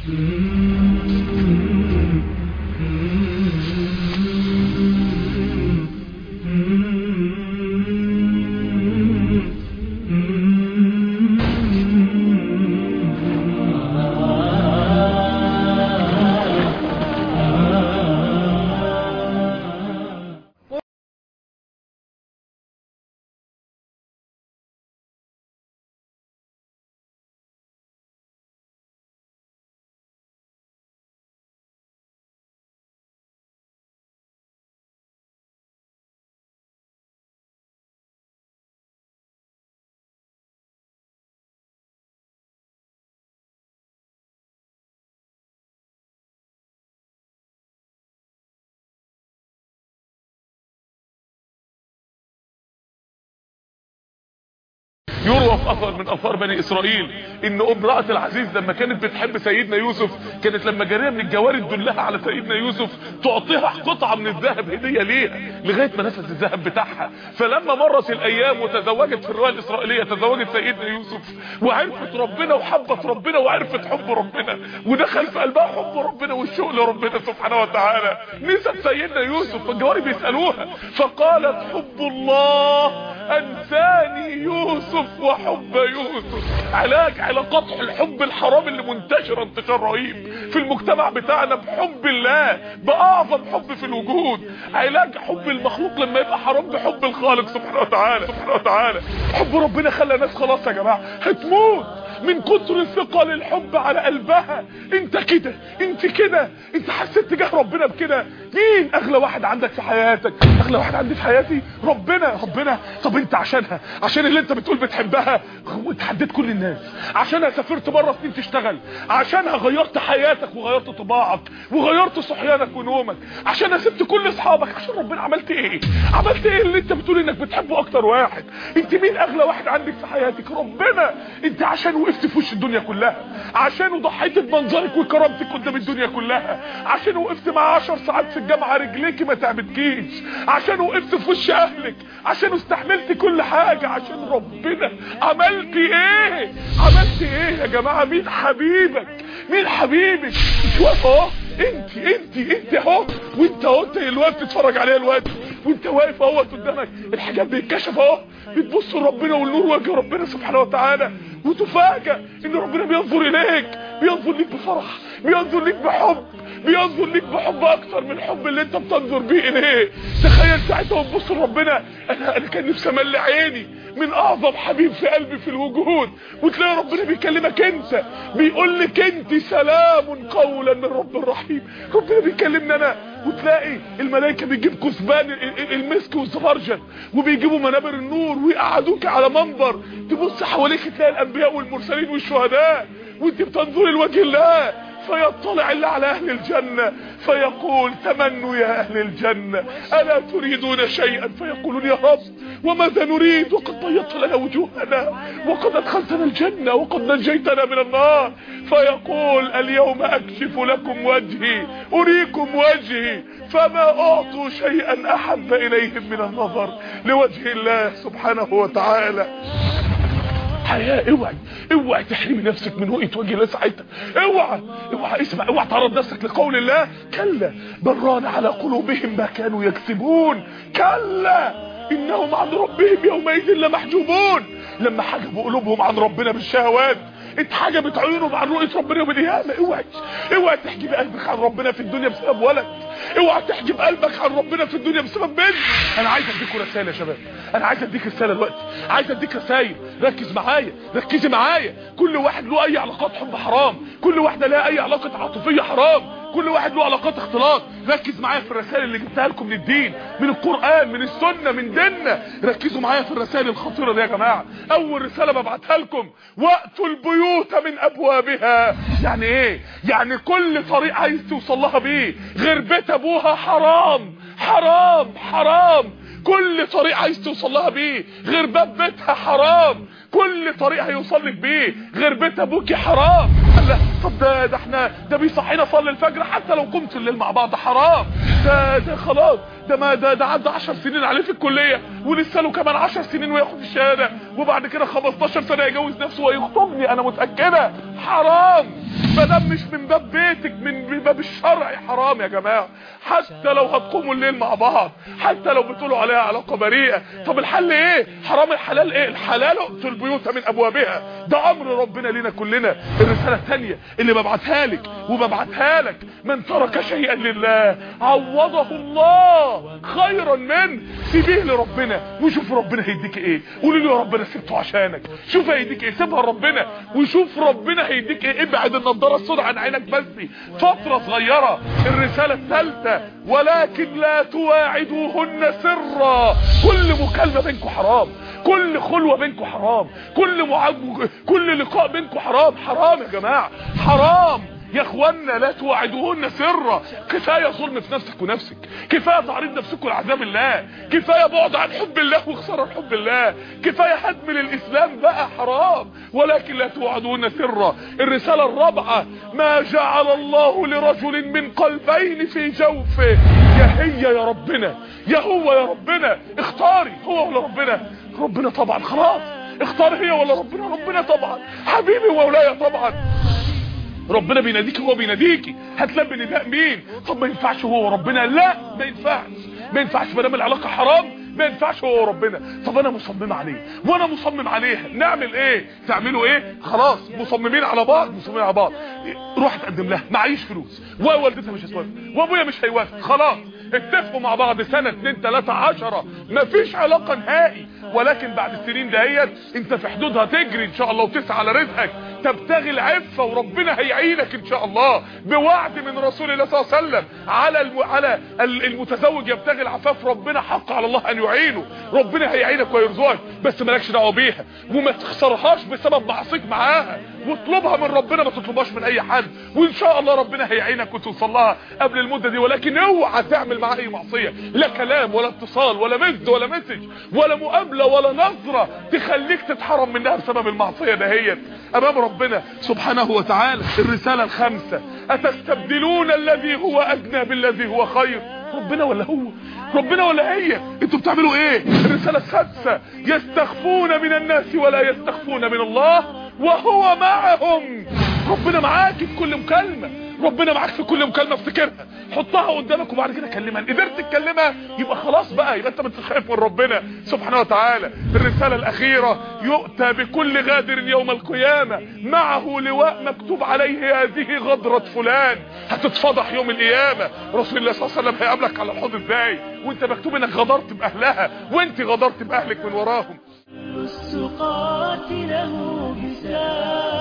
يروى في اثر من اثار بني اسرائيل ان امرأة العزيز لما كانت بتحب سيدنا يوسف كانت لما جارية من الجواري تدلها على سيدنا يوسف تعطيها قطعة من الذهب هدية ليها لغاية ما نفذ الذهب بتاعها. فلما مرت الايام وتزوجت في الرواية الاسرائيلية تزوجت سيدنا يوسف وعرفت ربنا وحبت ربنا وعرفت حب ربنا ودخل في قلبها حب ربنا والشوق لربنا سبحانه وتعالى. نسب سيدنا يوسف والجواري بيسألوها فقالت حب الله انساني يوسف وحب يوسف. على قطع الحب الحرام اللي منتشر انتشار رهيب في المجتمع بتاعنا بحب الله باعظم حب في الوجود. علاج حب المخلوق لما يبقى حرام بحب الخالق سبحانه وتعالى. حب ربنا خلى ناس خلاص يا جماعه هتموت من كتر ثقل الحب على قلبها. انت كده انت كده انت حسيت تجاه ربنا بكده. مين اغلى واحد عندك في حياتك؟ اغلى واحد عندي في حياتي ربنا. طب انت عشانها عشان اللي انت بتقول بتحبها وتحديت كل الناس، عشانها سافرت بره سنين تشتغل، عشانها غيرت حياتك وغيرت طباعك وغيرت صحيانك ونومك، عشانها سبت كل اصحابك. عشان ربنا عملت ايه اللي انت بتقول انك بتحبه اكتر واحد؟ انت مين اغلى واحد عندك في حياتك؟ ربنا. انت عشان وقفت في وش الدنيا كلها، عشان ضحيت بمنظرك وكرامتك قدام الدنيا كلها، عشان وقفت مع 10 ساعات في الجامعه رجليكي ما تعبتكيش، عشان وقفت في وش اهلك، عشان استحملت كل حاجه عشان ربنا. عملت ايه يا جماعه؟ مين حبيبك؟ انت واقفه اهو، انت اهو، وانت اهو انت الوقت تتفرج عليها الوقت وانت واقف اهو قدامك الحجاب بيتكشف اهو، بتبص لربنا والنور وجه ربنا سبحانه وتعالى وتفاجئ ان ربنا بينظر ليك بفرح، بينظر ليك بحب اكتر من الحب اللي انت بتنظر بيه اليه. تخيل ساعتها وتبص لربنا انا كان نفسي املى عيني من اعظم حبيب في قلبي في الوجود، وتلاقي ربنا بيكلمك انت، بيقول لك انت سلام قولا من رب رحيم. ربنا بيكلمنا انا، وتلاقي الملائكه بيجيب كثبان المسك والزبرجد وبيجيبوا منابر النور ويقعدوك على منبر، تبص حواليك تلاقي الانبياء والمرسلين والشهداء وانت بتنظري لوجه الله. فيطلع الله على اهل الجنة فيقول تمنوا يا اهل الجنة الا تريدون شيئا؟ فيقولون يا رب وماذا نريد وقد بيضت لنا وجوهنا وقد ادخلتنا الجنة وقد نجيتنا من النار. فيقول اليوم اكشف لكم وجهي اريكم وجهي فما اعطوا شيئا احب اليهم من النظر لوجه الله سبحانه وتعالى. حياة اوعي تحرمي نفسك من رؤية وجه الله ساعتها. اوعي تعرض نفسك لقول الله كلا بل ران على قلوبهم ما كانوا يكسبون. كلا انهم عن ربهم يومئذ لمحجوبون. لما حجبوا قلوبهم عن ربنا بالشهوات اتحجبت عيونهم عن رؤية ربنا يوم القيامة. اوعي تحجب قلبك عن ربنا في الدنيا بسبب ولد، اوعي تحجب قلبك عن ربنا في الدنيا بسبب بنت. انا عايز اديكوا رسالة يا شباب، انا عايز اديك رسالة دلوقتي، عايز اديك رسائل. ركزي معايا. كل واحد له اي علاقات حب حرام، كل واحدة لها اي علاقة عاطفية حرام، كل واحد له علاقات اختلاط. ركز معايا في الرسائل اللي جبتها لكم من الدين، من القرآن، من السنة، من ديننا. ركزوا معايا في الرسائل الخطيرة دي يا جماعة. اول رسالة ببعتها لكم وقتوا البيوت من ابوابها. يعني ايه؟ يعني كل طريق عايز توصل لها بيه غير بيت ابوها حرام. كل طريق عايز توصل لها بيه غير باب بيتها حرام. كل طريق هيوصل لك بيه غير بيت ابوكي حرام. لا طب ده بيصحينا صلي الفجر حتى لو قمت الليل مع بعض حرام. ده خلاص ده عدى 10 سنين عليه في الكلية ولسه له كمان 10 سنين وياخد الشهادة وبعد كده 15 سنه يجوز نفسه ويخطبني، انا متاكده حرام. فده مش من باب بيتك، من باب الشرع حرام يا جماعه. حتى لو هتقوموا الليل مع بعض، حتى لو بتقولوا عليها علاقه بريئه، طب الحل ايه؟ حرام. الحلال ايه؟ الحلال ائتوا البيوت من ابوابها، ده امر ربنا لينا كلنا. الرساله الثانيه اللي ببعتها لك وببعتها لك، من ترك شيئا لله عوضه الله خيرا منه. سيبيه لربنا وشوف ربنا هيديك ايه. قولي له يا رب انا سبته عشانك، شوف هيديك ايه. سيبها لربنا وشوف ربنا هيديك ايه. ابعد النضاره السوداء عن عينك بس فتره صغيره. الرساله الثالثه، ولكن لا تواعدوهن سرا. كل مكالمه بينكم حرام، كل خلوه بينكم حرام، كل لقاء بينكم حرام. حرام يا جماعه، حرام يا اخوانا. لا تواعدوهن سرا. كفايه ظلم في نفسك ونفسك، كفايه تعريض نفسكم لعذاب الله، كفايه بعد عن حب الله وخساره حب الله، كفايه هدم للاسلام بقى. حرام. ولكن لا تواعدوهن سرا. الرساله الرابعه، ما جعل الله لرجل من قلبين في جوفه. يا هي يا ربنا، يا هو يا ربنا. اختاري، هو ولا ربنا؟ ربنا طبعا. خلاص اختار، هي ولا ربنا؟ ربنا طبعا. حبيبي وولايا طبعا. ربنا بيناديك، هو بيناديكي. هتلبي نداء مين؟ طب ما ينفعش هو وربنا؟ لا ما ينفعش، ما ينفعش. ما دام العلاقه حرام ما ينفعش هو وربنا. طب انا مصمم عليه وانا مصمم عليها، نعمل ايه؟ تعملوا ايه؟ خلاص مصممين على بعض، مصممين على بعض. روح تقدم لها، معيش فلوس، ووالدتها مش هتوافق، وابويا مش هيوافق. خلاص اتفقوا مع بعض سنه 2 3 10 مفيش علاقه نهائي. ولكن بعد السنين دهيت انت في حدودها تجري ان شاء الله وتسعى على رزقك، تبتغي العفه، وربنا هيعينك ان شاء الله بوعد من رسول الله صلى الله عليه وسلم. على المتزوج يبتغي العفاف، ربنا حق على الله ان يعينه. ربنا هيعينك ويرزقك، بس مالكش دعوه بيها وما تخسرهاش بسبب معصيك معاها. واطلبها من ربنا، ما تطلبهاش من اي حد، وان شاء الله ربنا هيعينك وتوصل لها قبل المده دي. ولكن اوعى تعمل معاها اي معصيه، لا كلام ولا اتصال ولا مسج ولا مسج ولا مقابله ولا نظره تخليك تتحرم منها بسبب المعصيه دهيت امام ربنا سبحانه وتعالى. الرساله الخامسه، اتستبدلون الذي هو ادنى بالذي هو خير. ربنا ولا هو؟ ربنا ولا هي؟ انتوا بتعملوا ايه؟ الرساله السادسه، يستخفون من الناس ولا يستخفون من الله وهو معهم. ربنا معاك في كل مكالمه، ربنا معاك في كل مكالمه. افتكرها، حطها قدامك وبعد كده كلمها. ان قدرت تكلمها يبقى خلاص بقى، يبقى انت متخاف من ربنا سبحانه وتعالى. الرساله الاخيره، يؤتى بكل غادر يوم القيامه معه لواء مكتوب عليه هذه غدره فلان. هتتفضح يوم القيامه. رسول الله صلى الله عليه وسلم هيقابلك على الحوض ازاي وانت مكتوب انك غدرت باهلها وانت غدرت باهلك من وراهم. قاتله بساعة